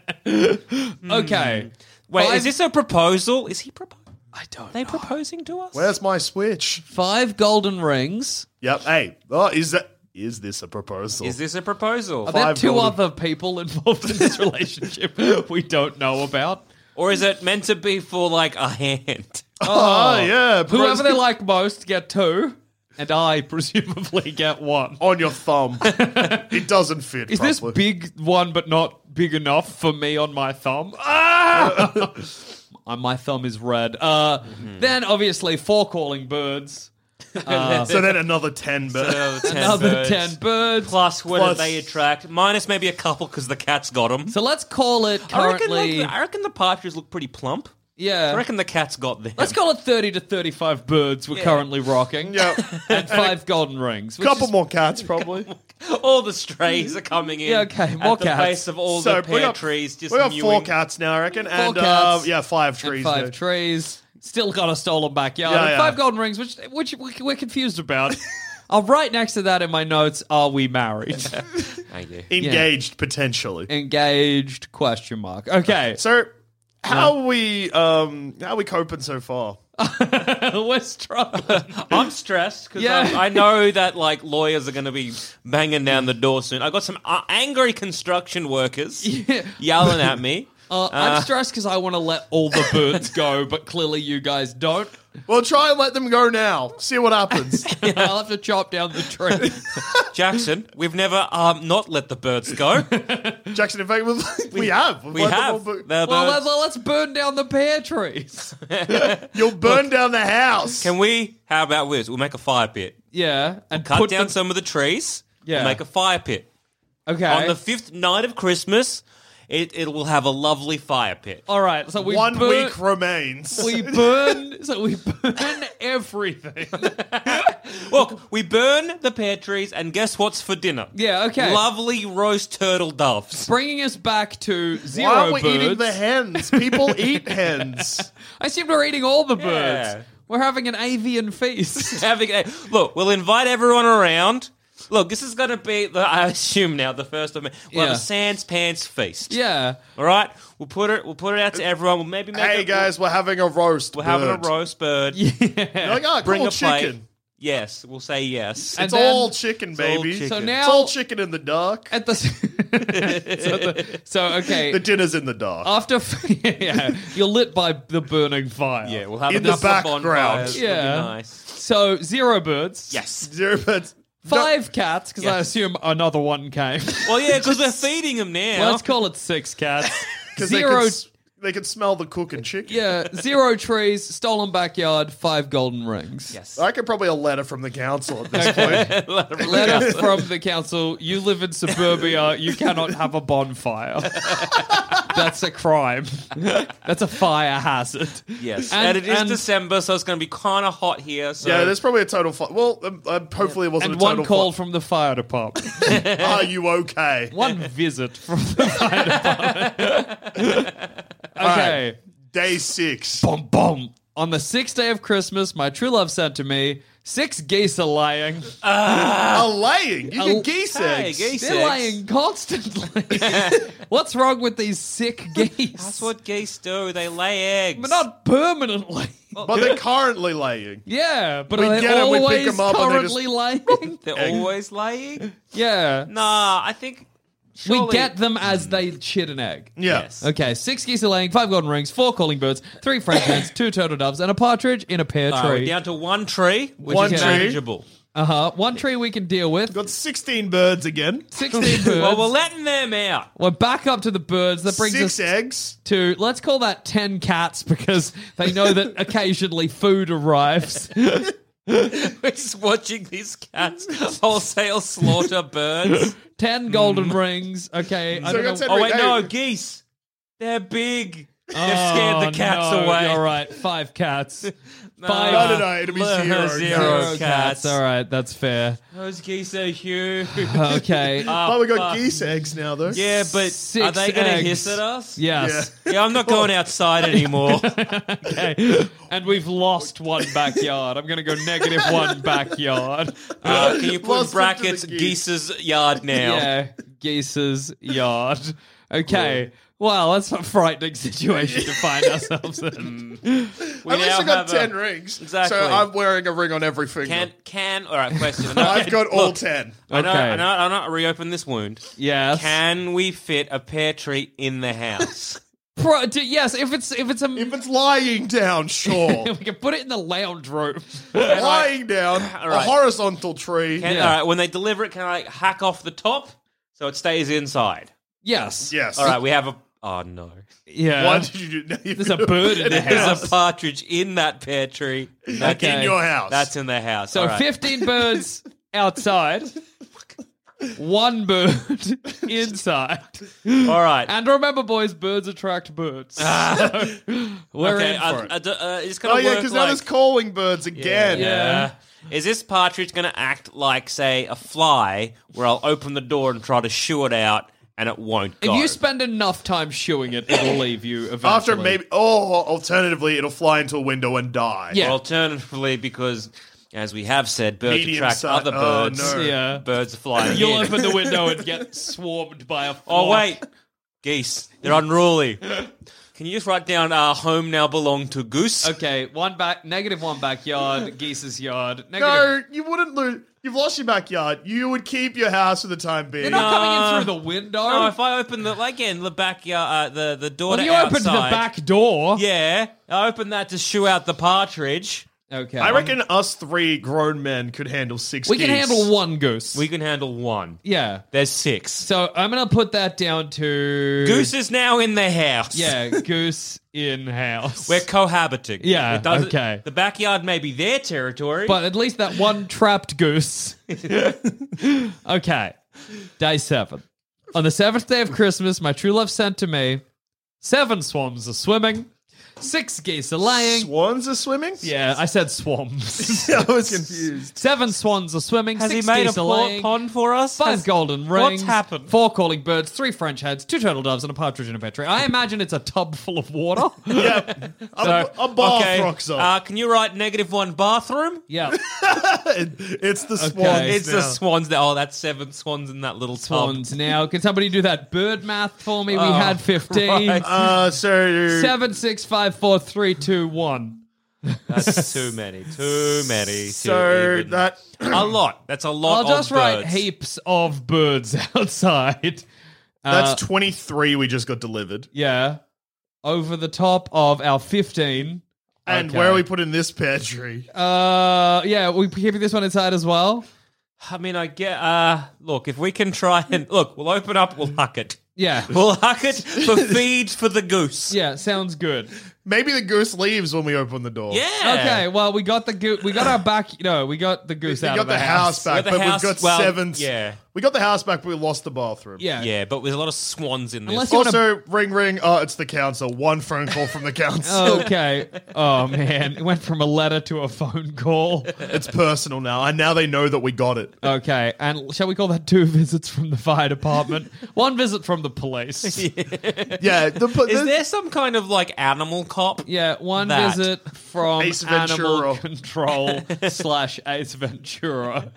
Okay, Wait, Five- is this a proposal? Is he proposing? I don't. Are they proposing to us? Where's my Switch? Five golden rings. Yep. Hey. Oh, is that? Is this a proposal? Is this a proposal? Are there Five two golden- other people involved in this relationship we don't know about? Or is it meant to be for like a hand? Oh, yeah. Whoever they pres- like most get two, and I presumably get one. on your thumb. It doesn't fit. Is this properly. big one but not big enough for me on my thumb? Ah! Uh, my thumb is red. Uh, Then obviously four calling birds. Uh, So then another ten birds. So, ten another birds. ten birds. Plus, what Plus- do they attract? Minus maybe a couple because the cat's got them. So let's call it I reckon, currently. like, I reckon the partridges look pretty plump. yeah. I reckon the cat's got them. Let's call it thirty to thirty-five birds we're Yeah. currently rocking. Yeah. And five golden rings. which Couple is- more cats, probably. all the strays are coming in. Yeah, okay, more at the cats. base of all So the we pear got- trees. Just we got four mewing. cats now, I reckon. Four and cats uh, yeah, five and trees. five there. trees. Still got a stolen backyard. Yeah, and yeah. five golden rings, which which we- we're confused about. Uh, right next to that in my notes, are we married? Thank you. Engaged, potentially. Engaged? Question mark. Okay, So, how are we um how are we coping so far? we're struggling. I'm stressed because Yeah. I know that like lawyers are going to be banging down the door soon. I got some uh, angry construction workers Yeah. yelling at me. Uh, I'm stressed because I want to let all the birds go, but clearly you guys don't. Well, try and let them go now. See what happens. I'll have to chop down the tree. Jackson, we've never um, not let the birds go. Jackson, in fact, we've- we have. We've We let them have. all bo- The Well, birds. let, let's burn down the pear trees. You'll burn down the house. Can we? How about this? We'll make a fire pit. Yeah, and Cut put down them- some of the trees. Yeah. We'll make a fire pit. Okay. On the fifth night of Christmas, it, it will have a lovely fire pit. All right, so we One burn, week remains. We burn, so we burn everything. Look, we burn the pear trees, and guess what's for dinner? Yeah, okay. Lovely roast turtle doves. Bringing us back to zero Why aren't we birds. eating the hens? People eat hens. I assume we're eating all the birds. Yeah. We're having an avian feast. Having a, look, we'll invite everyone around. Look, this is going to be, the, I assume now, the first of May. We'll Yeah. have a sans pants feast. Yeah. All right? We'll put it We'll put it out to everyone. We'll maybe make Hey it, guys, we're having a roast. We're having a bird. roast bird. You're like, oh, Bring cool a plate. chicken. Yes, we'll say yes. And It's then- all chicken, It's all baby. chicken. So It's now all chicken in the dark. at the so, the, so okay. The dinner's in the dark. After yeah, you're lit by the burning fire. Yeah, we'll have In a the couple of background. bonfires. It'll be Yeah. nice. So zero birds. Yes. Zero birds. Five cats, because I Yes. assume another one came. Well, yeah, because we're feeding them now. Well, let's call it six cats. Because they, Zero. can s- they can smell the cooking chicken. Yeah, zero trees, stolen backyard, five golden rings. Yes. I could probably a letter from the council at this point. Letter from the council. You live in suburbia. You cannot have a bonfire. That's a crime. That's a fire hazard. Yes. And- And, it is and- December, so it's going to be kind of hot here. So. Yeah, there's probably a total fi- Well, um, uh, hopefully it wasn't And a total one call fi- from the fire department. Are you okay? One visit from the fire department. Okay. Day six. Boom, boom. On the sixth day of Christmas, my true love sent to me six geese are laying. A laying. You A- get geese Hey, eggs. geese They're eggs. laying constantly. What's wrong with these sick geese? That's what geese do. They lay eggs. But not permanently. But they're currently laying. Yeah, but We are they get 'em, we pick always 'em up and they're just- currently laying? They're Egg. always laying? Yeah. Nah, I think. We surely- get them as they shit an egg. Yeah. Yes. Okay, six geese are laying, five golden rings, four calling birds, three French hens, two turtle doves, and a partridge in a pear All right, we're tree. down to one tree, which One is tree. manageable. Uh huh. One tree we can deal with. Got sixteen birds again. Sixteen birds. Well, we're letting them out. We're back up to the birds. That brings Six us eggs. to, let's call that ten cats because they know that occasionally food arrives. We're just watching these cats wholesale slaughter birds. ten golden rings. Okay. I So don't we got know. ten Oh, wait, Hey. no, geese. They're big. They've Oh, scared the cats no, away. You're right. Five cats. No, Five. No, no, no. It'll be Zero, zero. zero. Zero cats. All right. That's fair. Those geese are huge. Okay. But we got fuck. geese eggs now, though. Yeah, but Six are they going to eggs. hiss at us? Yes. Yeah, I'm not going outside anymore. Okay. And we've lost one backyard. I'm going to go negative one backyard. Uh, can you put in Lost them to the brackets geese. geese's yard now? Yeah. Geese's yard. Okay. Well, that's a frightening situation to find ourselves in. We At least now I got have a- ten rings. Exactly. So I'm wearing a ring on every finger. Can, can, all right, question. I know- I've got all Look, ten. I know, Okay. I know, I know, I reopen this wound. Yes. Can we fit a pear tree in the house? Pro- d- yes, if it's if it's a If it's lying down, sure. we can put it in the lounge room. lying down, All a right. horizontal tree. Can, Yeah. All right, when they deliver it, can I like, hack off the top so it stays inside? Yes. Yes. All right, we have a. Oh no! Yeah. Why did you do? There's a bird in the There's house. a partridge in that pear tree. That's Okay. in your house. That's in the house. So All right. fifteen birds outside, one bird inside. All right. And remember, boys, birds attract birds. So we're okay. in I, for it. I, do- uh, it's Oh gonna yeah, work because like, now there's calling birds again. Yeah. Is this partridge going to act like, say, a fly, where I'll open the door and try to shoo it out, and it won't go? If you spend enough time shooing it, it'll leave you eventually. After maybe, oh, alternatively, it'll fly into a window and die. Yeah. Or alternatively, because, as we have said, birds Medium attract si- other oh, birds. no. Yeah. Birds are flying You'll in. open the window and get swarmed by a flock. Oh, wait. Geese. They're unruly. Can you just write down, uh, home now belong to goose? Okay, one back, negative one backyard, geese's yard. Negative. No, you wouldn't lose. You've lost your backyard. You would keep your house for the time being. They're not coming in No. through the window. No, if I open the, like, again, the backyard, uh, the, the door well, to you outside. opened the back door. Yeah, I open that to shoo out the partridge. Okay. I reckon us three grown men could handle six we geese. can handle one goose. We can handle one. yeah. There's six. So I'm going to put that down to... Goose is now in the house. Yeah, goose in house. We're cohabiting. Yeah, It doesn't- okay. The backyard may be their territory. But at least that one trapped goose. Okay. Day seven. On the seventh day of Christmas, my true love sent to me seven swans are swimming, six geese are laying. Swans are swimming? Yeah, I said swans. I was confused. Seven swans are swimming, Has six he made a geese are port laying, pond for us? five Has- golden What's rings, happened? four calling birds, three French hens, two turtle doves, and a partridge in a pear tree. I imagine it's a tub full of water. Yeah. A, a bath okay, rocks off. uh, can you write negative one bathroom? Yeah. It's the swans. Okay. It's now. the swans. That, oh, that's seven swans in that little Swans. tub. Now, can somebody do that bird math for me? We Oh, had fifteen. right. Uh, so Seven, six, five, four, three, two, one. That's too many. Too many. to so even- that a lot. That's a lot. I'll just of write birds. heaps of birds outside. that's Uh, twenty-three we just got delivered. yeah. Over the top of our fifteen. And Okay. where are we putting this pear tree? Uh, yeah, we keeping this one inside as well. I mean, I get. Uh, look, if we can try and look, we'll open up. We'll huck it. Yeah. We'll huck it for feed for the goose. Yeah, sounds good. Maybe the goose leaves when we open the door. Yeah. Okay, well, we got the go- we got our back. No, we got the goose We out got of the the house, back, We got but the house- we've got well, seven. yeah. We got the house back, but we lost the bathroom. Yeah. Yeah, but there's a lot of swans in this. Unless you wanna- Also, ring ring. Oh, it's the council. One phone call from the council. Okay. Oh man, it went from a letter to a phone call. It's personal now, and now they know that we got it. Okay, and shall we call that two visits from the fire department? One visit from the police. Yeah. The, the, Is there some kind of like animal cop? Yeah, one That. visit from Ace Animal Ventura. Control slash Ace Ventura.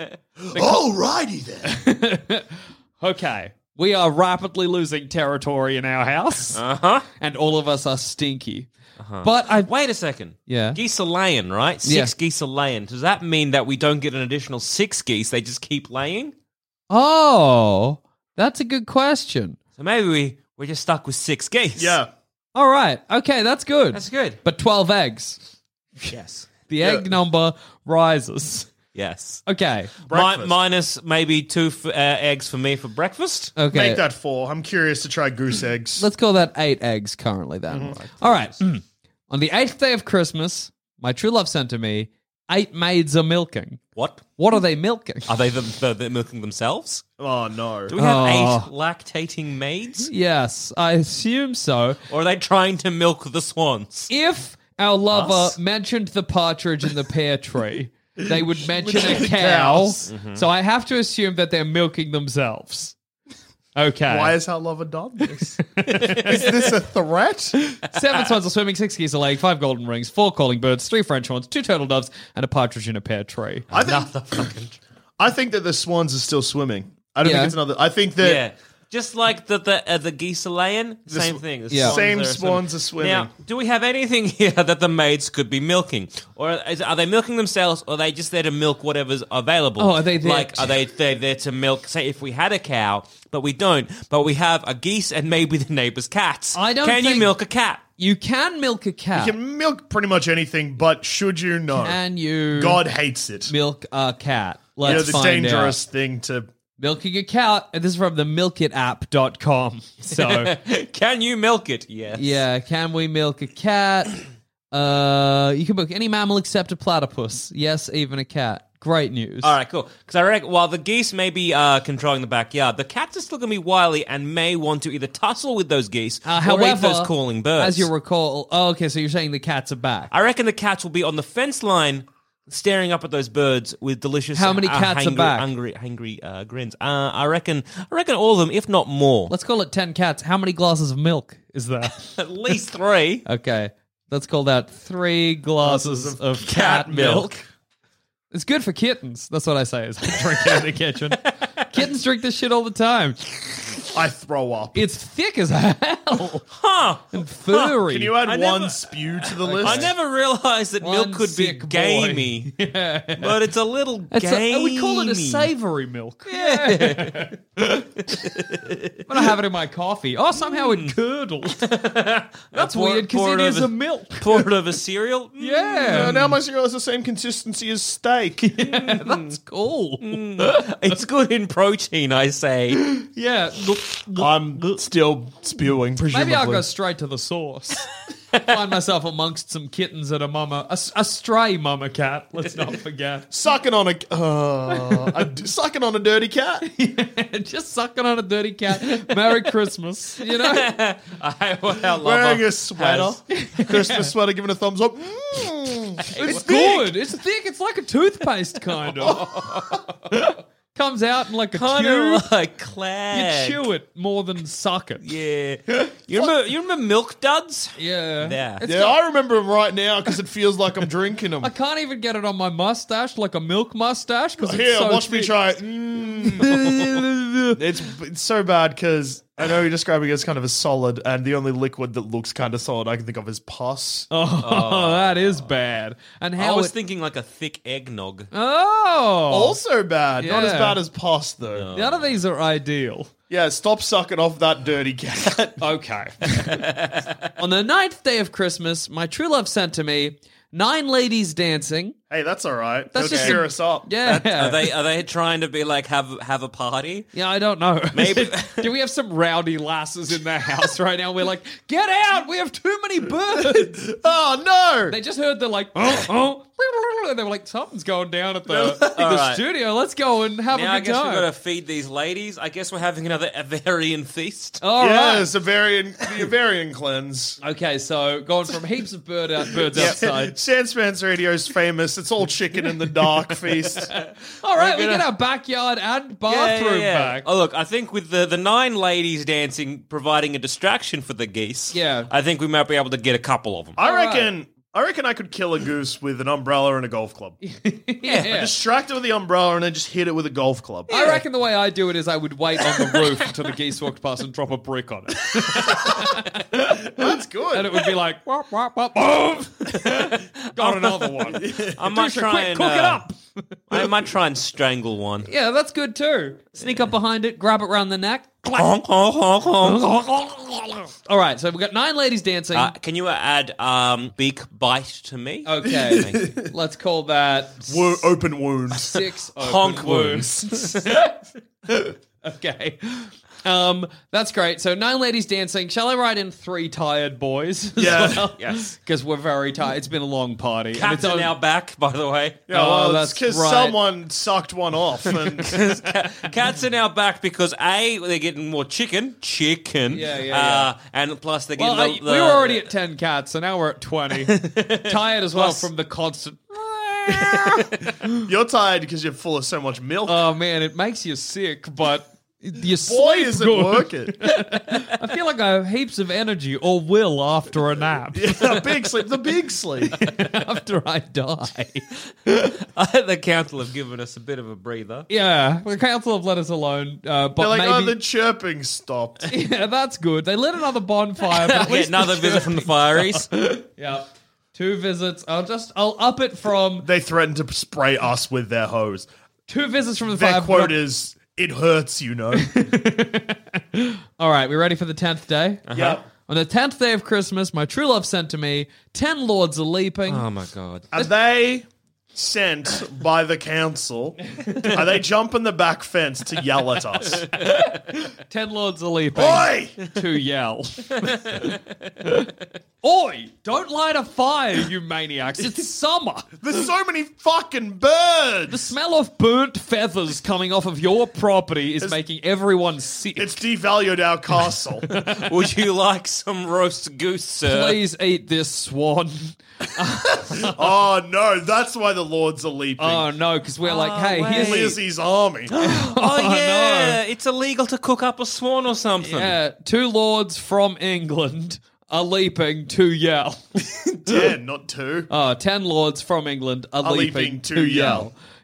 Alrighty then. Okay, we are rapidly losing territory in our house, Uh huh. and all of us are stinky. But I Wait a second. Yeah. Geese are laying, right? Six Yeah. geese are laying. Does that mean that we don't get an additional six geese? They just keep laying? oh, that's a good question. So maybe we, we're just stuck with six geese. Yeah. All right, okay, that's good. That's good. But twelve eggs. Yes. The egg number rises. Yes. Okay. Mi- Breakfast. minus maybe two f- uh, eggs for me for breakfast. Okay. Make that four. I'm curious to try goose eggs. Let's call that eight eggs currently then. All right. On the eighth day of Christmas, my true love sent to me, eight maids are milking. What? What are they milking? Are they the, the, the milking themselves? Oh no. Do we have Oh. eight lactating maids? Yes, I assume so. Or are they trying to milk the swans? If our lover Us? mentioned the partridge in the pear tree, they would mention a the cow. cows. So I have to assume that they're milking themselves. Okay. Why has our lover done this? Is this a threat? Seven swans are swimming, six geese are laying, five golden rings, four calling birds, three French horns, two turtle doves, and a partridge in a pear tree. I think, Another fucking... I think that the swans are still swimming. I don't Yeah. think it's another. I think that Yeah. Just like the the, uh, the geese are laying, same sw- thing. The Yeah. swans Same are swans are swimming. Now, do we have anything here that the maids could be milking? Or is, are they milking themselves, or are they just there to milk whatever's available? Oh, are they there Like, to- are they there, there to milk, say, if we had a cow, but we don't, but we have a geese and maybe the neighbour's cats? I don't Can you think- milk a cat? You can milk a cat. you can milk pretty much anything, but should you know? Can you God hates it. milk a cat? You know, Let's the find dangerous out. thing to. Milking a cat. And this is from the milk it app dot com. So, Can you milk it? Yes. yeah, can we milk a cat? Uh, you can milk any mammal except a platypus. Yes, even a cat. Great news. All right, cool. Because I reckon while the geese may be uh, controlling the backyard, the cats are still going to be wily and may want to either tussle with those geese Uh, or however, eat those calling birds. as you recall, oh, okay, so you're saying the cats are back. I reckon the cats will be on the fence line, staring up at those birds with delicious. How many uh, cats are hangry, back? Hungry, hungry uh, grins. Uh, I reckon. I reckon all of them, if not more. Let's call it ten cats. How many glasses of milk is there? At least three. Okay, let's call that three glasses Glasses of, of cat, cat milk. milk. It's good for kittens. That's what I say. Is I drink it in the kitchen. Kittens drink this shit all the time. I throw up. It's thick as hell. Huh. And furry. Can you add I one never- spew to the list? I never realized that One milk could be sick boy. gamey. Yeah. But it's a little It's a, gamey. we call it a savoury milk. Yeah. When I have it in my coffee, oh, somehow it curdled. That's Pour- weird because pour it it is over- a milk. Pour it over cereal. Yeah, Uh, now my cereal has the same consistency as steak. that's cool. It's good in protein, I say. Yeah, I'm still spewing, presumably. maybe I'll go straight to the source. Find myself amongst some kittens at a mama, a, a stray mama cat. Let's not forget. Sucking on a, uh, a sucking on a dirty cat. Just sucking on a dirty cat. Merry Christmas. You know? I, what our Wearing lover a sweater, has. Christmas sweater, giving a thumbs up. Mm, It's good. It's thick. It's like a toothpaste, kind of. Comes out in like a Kind tube. of like You clag. chew it more than suck it. Yeah. You remember, you remember Milk Duds? Yeah. Yeah. It's Yeah, got- I remember them right now because it feels like I'm drinking them. I can't even get it on my mustache like a milk mustache because it's Here, so watch me thick. try it. Mm. it's it's so bad because I know you're describing it as kind of a solid, and the only liquid that looks kind of solid I can think of is pus. Oh, that is bad. And I how was it- thinking like a thick eggnog. Oh. Also bad, not as Yeah. bad as pus though. None of these are ideal. Yeah, stop sucking off that dirty cat. Okay. On the ninth day of Christmas, my true love sent to me nine ladies dancing. Hey, that's all right. That's They'll just cheer a- us up. Yeah. Are they are they trying to be like have have a party? Yeah, I don't know. Maybe- Do we have some rowdy lasses in their house right now? We're like, get out! We have too many birds. Oh no! They just heard the like, oh, oh, and they were like, something's going down at the, the right. studio. Let's go and have Now a I good guess time. we've got to feed these ladies. I guess we're having another Avarian feast. All right. Yes, Avarian, the Avarian cleanse. Okay, so going from heaps of bird out, birds outside. Sandspans Radio's famous. It's all chicken in the dark feast. All right, we gonna- get our backyard and Yeah, bathroom yeah, yeah. back. Oh, look, I think with the, the nine ladies dancing providing a distraction for the geese, Yeah. I think we might be able to get a couple of them. I All right. reckon. I reckon I could kill a goose with an umbrella and a golf club. Yeah. Distract it with the umbrella and then just hit it with a golf club. I reckon the way I do it is I would wait on the roof until the geese walked past and drop a brick on it. That's good. And it would be like, wop, wop, wop, boom. Got another one. I might Dusha, try quick, and cook it uh, up. I might try and strangle one. Yeah, that's good too. Sneak up behind it, grab it round the neck. Honk, honk, honk, honk. All right, so we've got nine ladies dancing. Uh, can you add um, big bite to me? Okay, Thank you. let's call that Wo- open wound. six open Honk wounds. Okay. Um, that's great. So nine ladies dancing. Shall I write in three tired boys? as Yeah. well? Yes. Because we're very tired. It's been a long party. and Cats it's are on- now back, by the way. Yeah, Oh, well, that's that's because right. someone sucked one off. And Cats are now back because A, they're getting more chicken. Chicken. Yeah, yeah, uh, And plus they're Well, getting I- the, the... we were already at ten cats, so now we're at twenty. Tired as well Plus- from the constant. you're tired because you're full of so much milk. Oh man, it makes you sick, but you Boy, sleep is it good. working. I feel like I have heaps of energy, or will after a nap. Yeah, big sleep. The big sleep. After I die. The council have given us a bit of a breather. Yeah, the council have let us alone, uh, but They're like, maybe. oh, the chirping stopped. Yeah, that's good. They lit another bonfire. But at Get least another the visit from the fireys. Yeah, two visits. I'll just I'll up it from They threatened to spray us with their hose. two visits from the Their fire. quote is, it hurts, you know. All right, we ready for the tenth day? Yep. On the tenth day of Christmas, my true love sent to me ten lords a leaping. Oh my god. Are they sent by the council? Are they jumping the back fence to yell at us? Ten lords a leaping Oi! to yell. Oi! Don't light a fire, you maniacs! It's summer. There's so many fucking birds! The smell of burnt feathers coming off of your property is making everyone sick. It's devalued our castle. Would you like some roast goose, sir? Please eat this swan. Oh no, that's why the lords are leaping. Oh no, because we're like, hey, wait. here's Lizzie's army. Oh, yeah. It's illegal to cook up a swan or something. yeah, two lords from England are leaping to yell. Ten, not two. Oh, ten lords from England are, Are leaping, leaping to, to yell. yell.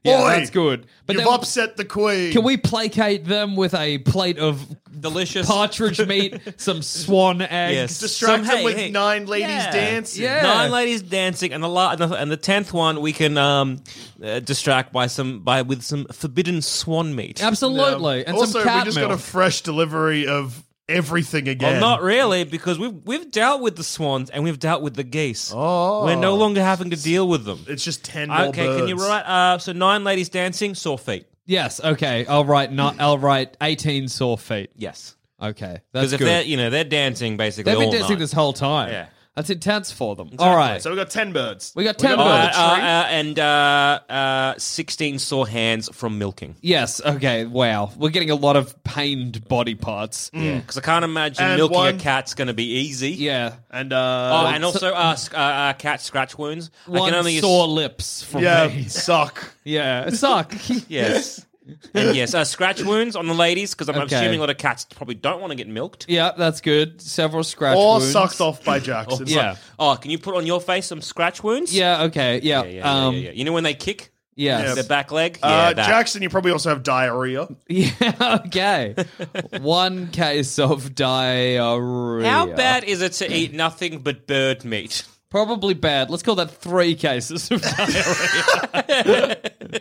Yeah, Oi, that's good. But You've then- upset the queen. Can we placate them with a plate of Delicious. partridge meat, some swan eggs? Yes. distract Some- them hey, with hey. nine ladies Yeah. dancing? Yeah. Nine ladies dancing, and the la- and the- and the tenth one we can um, uh, distract by some by with some forbidden swan meat. Absolutely. And also, some cat we just milk. got a fresh delivery of everything again. Well, not really, because we've we've dealt with the swans and we've dealt with the geese. Oh. We're no longer having to deal with them. It's just ten more Okay, birds. can you write? Uh, so nine ladies dancing, sore feet. Yes, okay. I'll write not I'll write eighteen sore feet. Yes, Okay. That's because if good. they're you know they're dancing basically They've been all dancing night. this whole time. Yeah. That's intense for them. All right. So we got ten birds. We got ten got Uh, birds. uh, uh, and uh, uh, sixteen sore hands from milking. Yes, okay. Wow. We're getting a lot of pained body parts. Yeah, because I can't imagine And milking one- a cat's going to be easy. Yeah. And uh, Oh, and also uh, sc- uh, uh, cat scratch wounds. I One can only use- sore lips from yeah, me. suck. Yeah. Suck. Yes. And yes, uh, scratch wounds on the ladies, because I'm Okay. assuming a lot of cats probably don't want to get milked. Yeah, that's good. Several scratch Or wounds. sucked off by Jackson. Yeah. Oh, can you put on your face some scratch wounds? Yeah, okay. Yeah. Yeah, yeah, yeah, um, yeah, yeah. You know when they kick? Yes. Their back leg? Uh, Yeah, that. Jackson, you probably also have diarrhea. Yeah, okay. One case of diarrhea. How bad is it to eat nothing but bird meat? Probably bad. Let's call that three cases of diarrhea.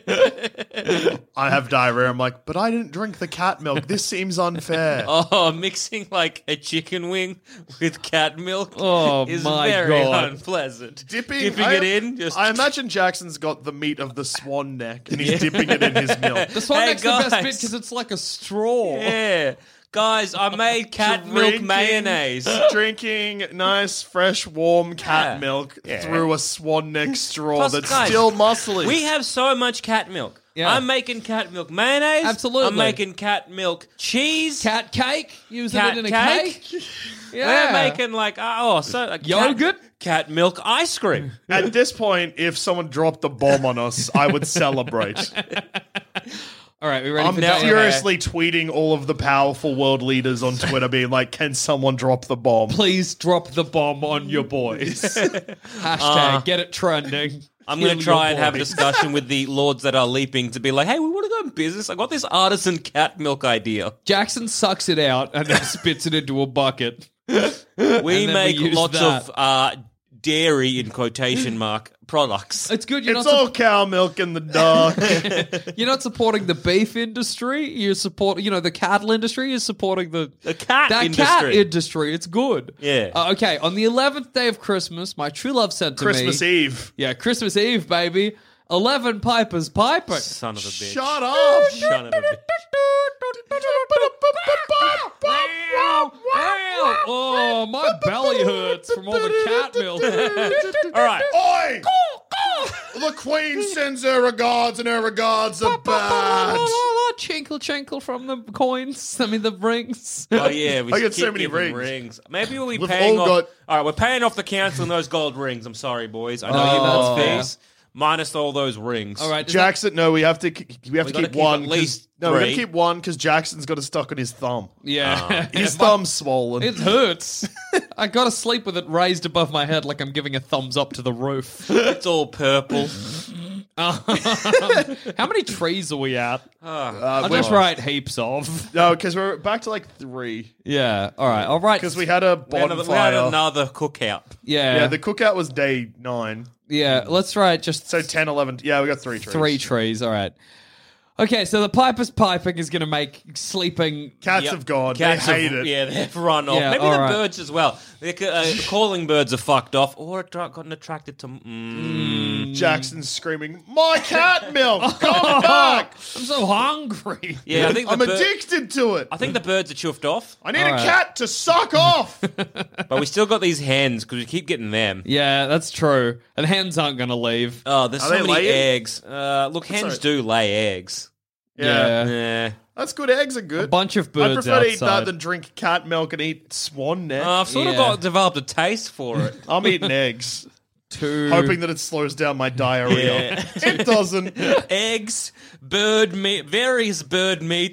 I have diarrhea. I'm like, but I didn't drink the cat milk. This seems unfair. Oh, mixing like a chicken wing with cat milk Oh, is my very God. unpleasant. Dipping, Dipping I, it in? Just I imagine Jackson's got the meat of the swan neck and he's dipping it in his milk. The swan Hey, neck's the best guys. bit because it's like a straw. Yeah. Guys, I made cat milk Drinking- mayonnaise. Drinking nice, fresh, warm cat Yeah. milk Yeah. through a swan neck straw Plus, that's guys, still muscly. We have so much cat milk. Yeah. I'm making cat milk mayonnaise. Absolutely. I'm making cat milk cheese. Cat cake? Using Cat it in a cake? cake? We're Yeah. making like oh, so like Yogurt? cat, cat milk ice cream. At this point, if someone dropped the bomb on us, I would celebrate. All right, we ready I'm for now that? furiously tweeting all of the powerful world leaders on Twitter, being like, "Can someone drop the bomb?" Please drop the bomb on your boys. Hashtag get it trending. I'm Kill going to try your and have a boys. discussion with the lords that are leaping to be like, hey, we want to go in business. I got this artisan cat milk idea. Jackson sucks it out and then spits it into a bucket. We then we make use lots that. of uh, dairy in quotation mark products. It's good. You're It's not all sup- cow milk in the dark. you're not supporting the beef industry. You're support. You know the cattle industry is supporting the The cat that industry. cat industry. It's good. Yeah. Uh, okay. On the eleventh day of Christmas, my true love sent to Christmas me. Eve. Yeah, Christmas Eve, baby. Eleven pipers piping. Son of a bitch. Shut up! Son of a bitch. Oh, my belly hurts from all the cat milk. All right. Oi! The Queen sends her regards, and her regards are bad. Chinkle, chinkle from the coins. I mean, the rings. Oh yeah, we I got keep so many giving rings. Maybe we'll be We've paying all off. got- All right, we're paying off the council and those gold rings. I'm sorry, boys. I know Oh, you that's want fees minus all those rings. All right, Jackson, no, we have to. We have We to gotta keep, keep one. at 'cause- least no, we got to three. keep one because Jackson's got it stuck on his thumb. Yeah. His thumb's swollen. It hurts. I gotta sleep with it raised above my head like I'm giving a thumbs up to the roof. It's all purple. Um, how many trees are we at? Uh, I'll we're- just write heaps of. no, because we're back to like three. Yeah, all right. I'll write. Because we had a We had another, we had bonfire. another cookout. Yeah, Yeah, the cookout was day nine. yeah. Let's write just So ten, eleven. Yeah, we got three trees. three trees. All right. Okay, so the piper's piping is going to make sleeping. Cats Yep. have gone. Cats they hate have, it. Yeah, they've run off. Yeah, Maybe all the right. birds as well. They could, uh, the calling birds are fucked off or attra- gotten attracted to. Mm. Jackson's screaming, "My cat milk, come back! I'm so hungry. Yeah, I think the I'm bir- addicted to it. I think the birds are chuffed off, I need All a right. cat to suck off." but we still got these hens because we keep getting them. Yeah, that's true. And hens aren't going to leave. Oh, there's Are so they many laying? eggs. Uh, look, hens Sorry. do lay eggs. Yeah. Yeah. That's good. Eggs are good. A bunch of I birds prefer to eat outside. that than drink cat milk and eat swan neck. Uh, I've sort of Yeah. got developed a taste for it. I'm eating eggs, Two. hoping that it slows down my diarrhea. Yeah. It doesn't. Eggs, bird meat, various bird meats,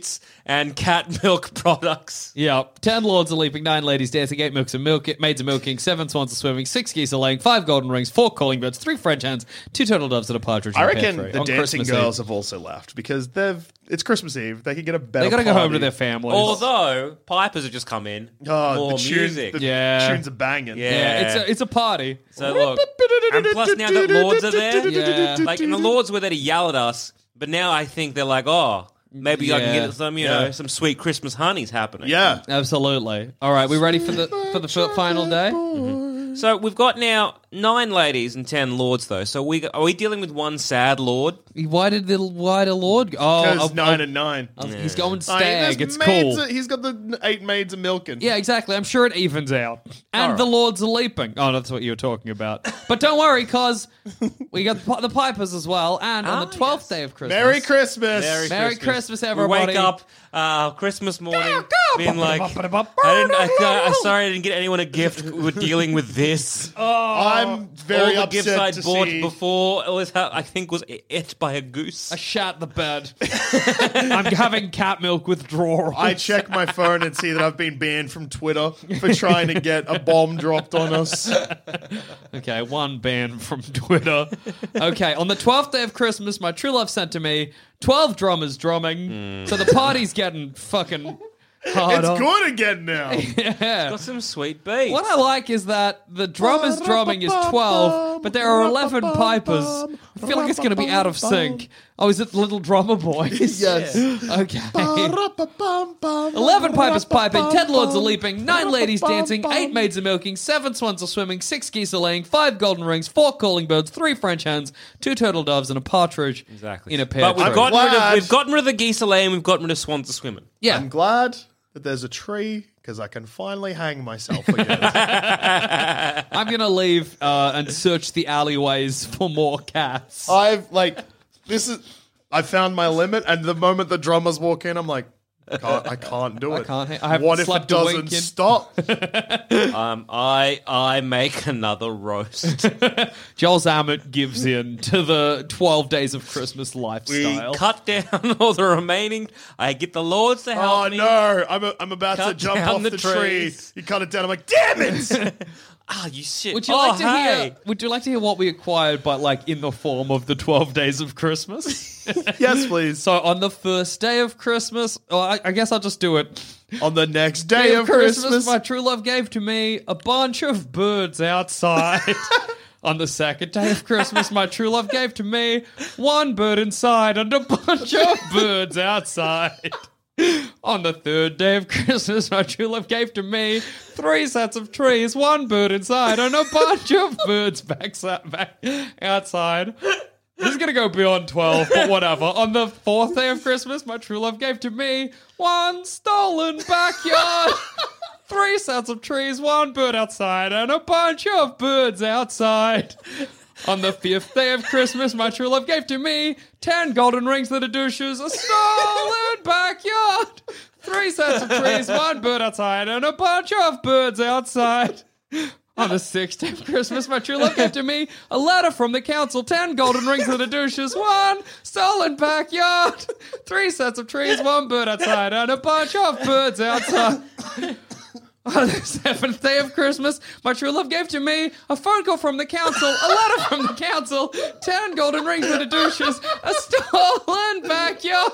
and cat milk products. Yeah, ten lords are leaping, nine ladies dancing, eight milks and milk, maids are milking, seven swans are swimming, six geese are laying, five golden rings, four calling birds, three French hens, two turtle doves, and a partridge. I in a reckon pear tree the on dancing Christmas girls Eve. have also left because they've. It's Christmas Eve. They could get a better. They gotta go party. home to their families. Although pipers have just come in. Oh, More the tune, music. the Yeah. tunes are banging. Yeah. yeah, it's a it's a party. So look, and plus now that lords are there, Yeah. like, and the lords were there to yell at us, but now I think they're like, oh, maybe I can Yeah. get some, you Yeah. know, some sweet Christmas honeys happening. Yeah. Absolutely. All right, we ready for the for the f- final day? So we've got now nine ladies and ten lords, though. So we are we dealing with one sad lord? Why did the why the Lord? Oh, Because I'll- nine I'll- and nine. I'll- he's going I mean, stag. there's It's maids cool. a- he's got the eight maids of milking. Yeah, exactly. I'm sure it evens out. And All the right. lords are leaping. Oh, that's what you were talking about. But don't worry, because we got the, pi- the pipers as well. And on Ah, the twelfth yes. day of Christmas. Merry Christmas. Merry Merry Christmas, We everybody. wake up uh, Christmas morning, Go, go. being like, I didn't. I, I, I'm sorry, I didn't get anyone a gift. We're dealing with this. I'm very All the gifts upset I'd to bought see. before, it was, I think, was ate by a goose. I shat the bed. I'm having cat milk withdrawal. I check my phone and see that I've been banned from Twitter for trying to get a bomb dropped on us. Okay, one ban from Twitter. Okay, on the twelfth day of Christmas, my true love sent to me twelve drummers drumming. So the party's getting fucking harder. It's good again now. Yeah. Got some sweet beats. What I like is that the drummers drumming is twelve, but there are eleven pipers. I feel like it's going to be out of sync. Oh, is it the little drummer boys? Yes. Okay. eleven pipers piping, ten lords are leaping, nine ladies dancing, eight maids are milking, seven swans are swimming, six geese are laying, five golden rings, four calling birds, three French hens, two turtle doves, and a partridge Exactly. in a pear But we've tree. gotten, rid of, glad. we've gotten rid of the geese laying, we've gotten rid of swans are swimming. Yeah. I'm glad that there's a tree because I can finally hang myself again. I'm going to leave uh, and search the alleyways for more cats. I've like this is I found my limit, and the moment the drummers walk in, I'm like, I can't, I can't do it. I can't. I haven't what if it slept a wink doesn't in- stop? Um, I I make another roast. Joel Zammett gives in to the twelve days of Christmas We lifestyle. cut down all the remaining. I get the lords to help Oh me. no! I'm a, I'm about to Cut jump down off the the, tree. trees. You cut it down. I'm like, damn it! Ah, you shit. Would you oh, like to hey. hear? Would you like to hear what we acquired, but like in the form of the twelve days of Christmas? Yes, please. So on the first day of Christmas, oh, I, I guess I'll just do it. On the next day of Christmas, my true love gave to me a bunch of birds outside. On the second day of Christmas, my true love gave to me one bird inside and a bunch of birds outside. On the third day of Christmas, my true love gave to me three sets of trees, one bird inside, and a bunch of birds back, back outside. This is going to go beyond twelve, but whatever. On the fourth day of Christmas, my true love gave to me one stolen backyard, three sets of trees, one bird outside, and a bunch of birds outside. On the fifth day of Christmas, my true love gave to me ten golden rings that are douches, a stolen backyard, three sets of trees, one bird outside, and a bunch of birds outside. On the sixth day of Christmas, my true love gave to me a letter from the council, ten golden rings that are douches, one stolen backyard, three sets of trees, one bird outside, and a bunch of birds outside. On the seventh day of Christmas, my true love gave to me a phone call from the council, a letter from the council, ten golden rings for the douches, a stolen backyard,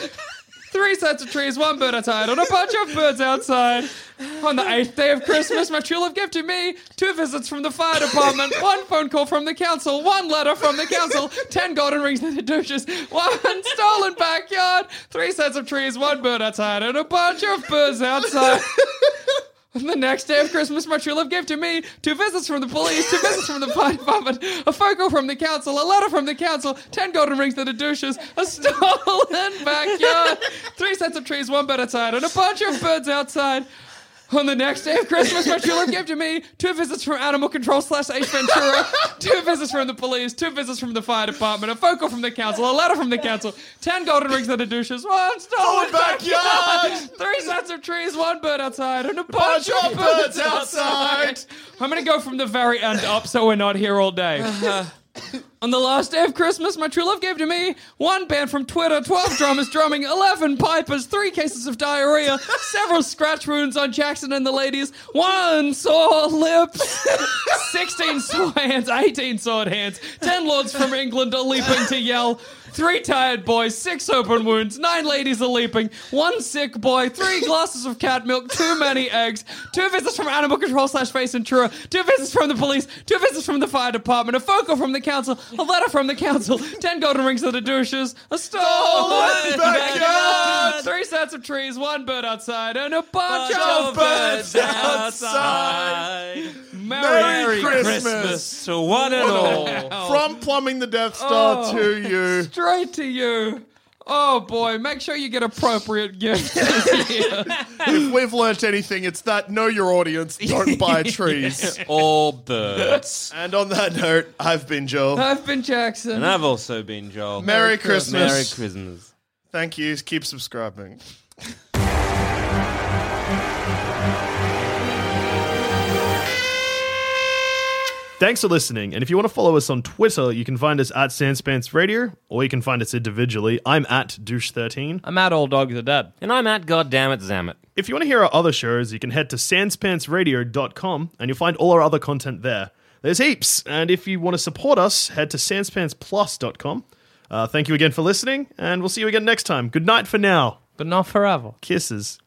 three sets of trees, one bird outside, and a bunch of birds outside. On the eighth day of Christmas, my true love gave to me two visits from the fire department, one phone call from the council, one letter from the council, ten golden rings for the douches, one stolen backyard, three sets of trees, one bird outside, and a bunch of birds outside. On the next day of Christmas, my true love gave to me two visits from the police, two visits from the fire department, a phone call from the council, a letter from the council, ten golden rings to the douches, a stolen backyard, three sets of trees, one bird outside, and a bunch of birds outside. On the next day of Christmas, my true love gave to me two visits from Animal Control slash Ace Ventura, two visits from the police, two visits from the fire department, a phone call from the council, a letter from the council, ten golden rings that are douches, one stolen backyard, three sets of trees, one bird outside, and a bunch, bunch of birds, birds outside. outside. I'm going to go from the very end up so we're not here all day. On the last day of Christmas, my true love gave to me one band from Twitter, twelve drummers drumming, eleven pipers, three cases of diarrhea, several scratch wounds on Jackson and the ladies, one sore lip, sixteen sore hands, eighteen sword hands, ten lords from England are leaping to yell, three tired boys, six open wounds, nine ladies are leaping, one sick boy, three glasses of cat milk, too many eggs, two visits from animal control slash face Ventura, two visits from the police, two visits from the fire department, a phone call from the council, a letter from the council, ten golden rings to the douches, a stolen backyard, three sets of trees, one bird outside, and a bunch, bunch of birds outside. Merry Merry, Christmas. Christmas to one and all. From Plumbing the Death Star Oh. to you. Straight to you. Oh boy, make sure you get appropriate gifts this year. If we've learnt anything, it's that know your audience, don't buy trees. All birds. And on that note, I've been Joel. I've been Jackson. And I've also been Joel. Merry Christmas. Merry Christmas. Thank you. Keep subscribing. Thanks for listening, and if you want to follow us on Twitter, you can find us at Sanspants Radio, or you can find us individually. I'm at douche thirteen. I'm at Old Dog the Dad. And I'm at Goddammit Zammit. If you want to hear our other shows, you can head to sanspantsradio dot com, and you'll find all our other content there. There's heaps, and if you want to support us, head to sanspantsplus dot com. Uh, thank you again for listening, and we'll see you again next time. Good night for now. But not forever. Kisses.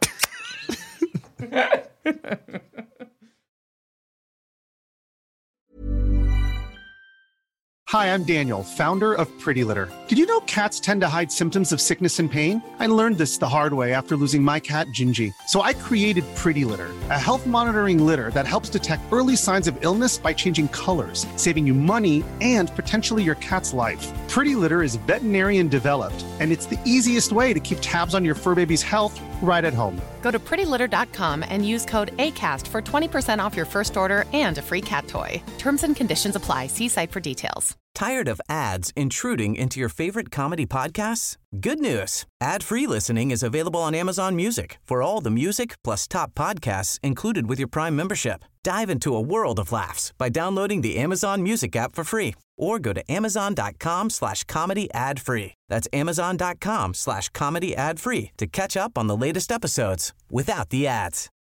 Hi, I'm Daniel, founder of Pretty Litter. Did you know cats tend to hide symptoms of sickness and pain? I learned this the hard way after losing my cat, Gingy. So I created Pretty Litter, a health monitoring litter that helps detect early signs of illness by changing colors, saving you money and potentially your cat's life. Pretty Litter is veterinarian developed, and it's the easiest way to keep tabs on your fur baby's health right at home. Go to pretty litter dot com and use code ACAST for twenty percent off your first order and a free cat toy. Terms and conditions apply. See site for details. Tired of ads intruding into your favorite comedy podcasts? Good news. Ad-free listening is available on Amazon Music for all the music plus top podcasts included with your Prime membership. Dive into a world of laughs by downloading the Amazon Music app for free or go to amazon.com slash comedy ad free. That's amazon.com slash comedy ad free to catch up on the latest episodes without the ads.